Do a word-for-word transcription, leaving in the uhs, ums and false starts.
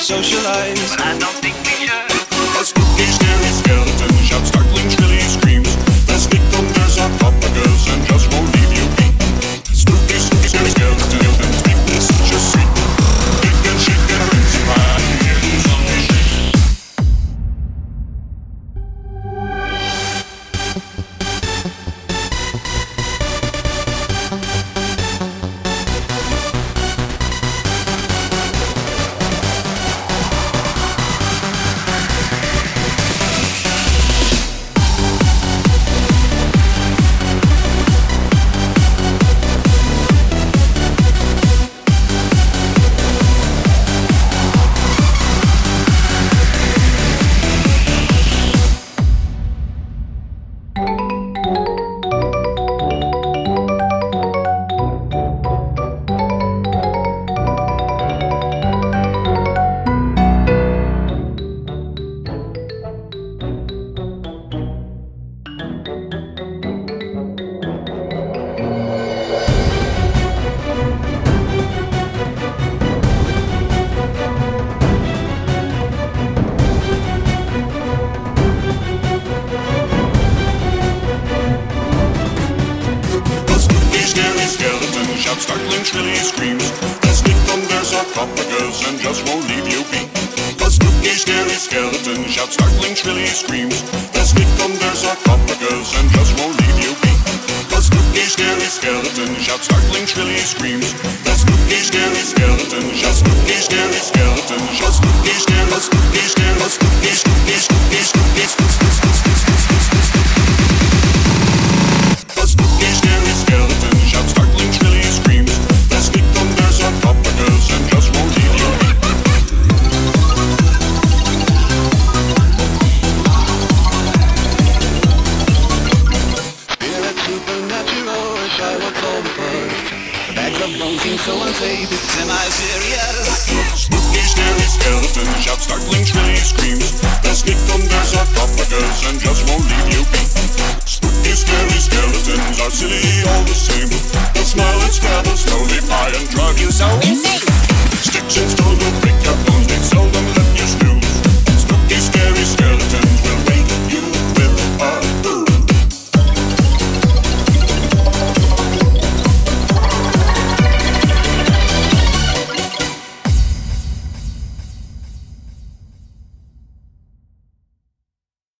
socialize, but I don't think we should. A spooky, scary skeleton shouts startling, shrilly screams. They'll sneak under sarcophagus and just won't leave you be. Spooky, spooky, scary skeleton, speak this just see. Big and shake and rinse my ears on the shake. Startling, shrilly screams. They'll sneak under sarcophagus and just won't leave you be. A spooky, scary skeleton shouts startling, shrilly screams. They'll sneak under sarcophagus and just won't leave you be. A spooky, scary skeleton shouts startling, shrilly screams. The spooky, scary skeleton shouts spooky, scary skeleton shouts spooky, scary, spooky, scary, spooky, spooky, spooky, spooky, spooky, spooky, spooky. A spooky, scary skeleton shouts startling, shrilly screams. They'll sneak under sarcophagus and just won't leave you be. Spirit supernatural, wish I were told first. The bags of bones seem so unsafe, it's semi-serious. Spooky, scary skeleton shouts startling, shrilly screams. They'll sneak under sarcophagus and just won't leave you be. Spooky, scary skeletons are silly all the same. They'll smile and scabble slowly.